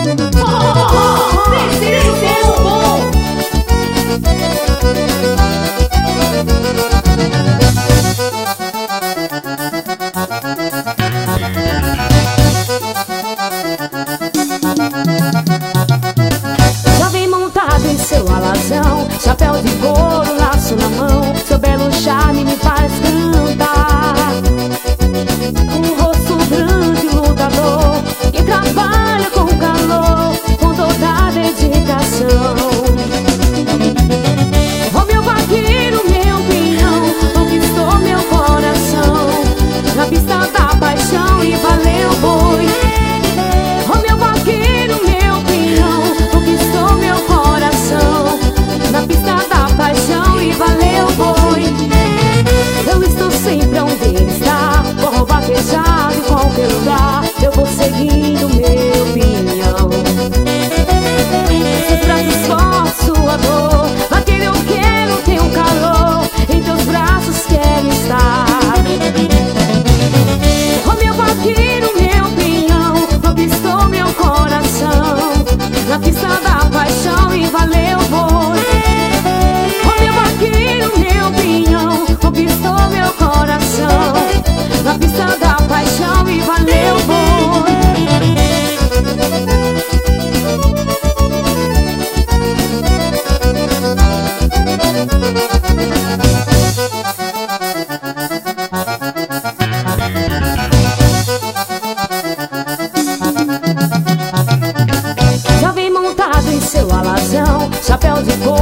Terceiro tempo bom. Já vem montado em seu alazão, chapéu de couro, laço na mão. Seu belo charme me faz cantar. Um rosto grande, lutador, que trabalha com calor, com toda a dedicação. Oh, meu vaqueiro, meu pinhão, conquistou meu coração na pista da paixão e valeu boi. Oh, meu vaqueiro, meu pinhão, conquistou meu coração na pista da paixão e valeu boi. Eu estou sempre onde ele está, forró vaquejado em qualquer lugar. Eu vou seguindo meu pinhão. Seus braços fortes, sua dor, vaqueiro eu quero ter um calor, em teus braços quero estar. Oh, meu vaqueiro, meu pinhão, conquistou meu coração na pista da paixão e valeu boi. Oh, meu vaqueiro, meu pinhão, conquistou meu coração na pista da paixão e valeu boi. Já vem montado em seu alazão, chapéu de couro,